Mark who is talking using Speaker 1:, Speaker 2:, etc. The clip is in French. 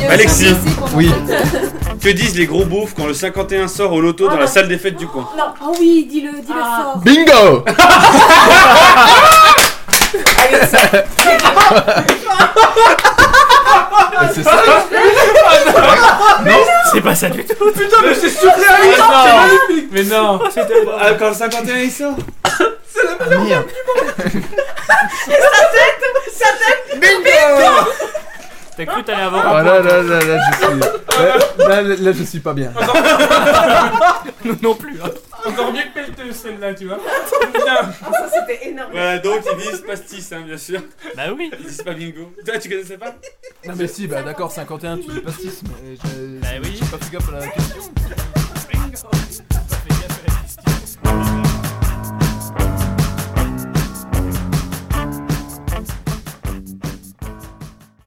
Speaker 1: Alexis.
Speaker 2: Oui.
Speaker 1: Que disent les gros beaufs quand le 51 sort au loto dans la salle des fêtes du coin?
Speaker 3: Non. Oh oui, dis-le fort.
Speaker 2: Bingo. C'est ça. Non,
Speaker 4: C'est pas ça du tout.
Speaker 5: Putain, mais c'est surréaliste. C'est magnifique.
Speaker 4: Mais non.
Speaker 1: Quand le 51 il sort.
Speaker 2: merde.
Speaker 4: T'as cru t'allais avoir
Speaker 2: Ah
Speaker 4: un
Speaker 2: là, je suis pas bien.
Speaker 4: Nous non plus. Hein.
Speaker 5: Encore mieux que pelleteuse celle-là, tu vois. Putain.
Speaker 3: Ça c'était énorme.
Speaker 1: Voilà, donc ils disent pastis, hein, bien sûr.
Speaker 4: Bah oui.
Speaker 1: Ils disent pas bingo. Toi, tu connaissais pas?
Speaker 2: Non mais si, bah d'accord, 51, tu dis pastis, mais
Speaker 4: Bah oui.
Speaker 2: j'ai pas fait gaffe à la question.
Speaker 3: Bingo.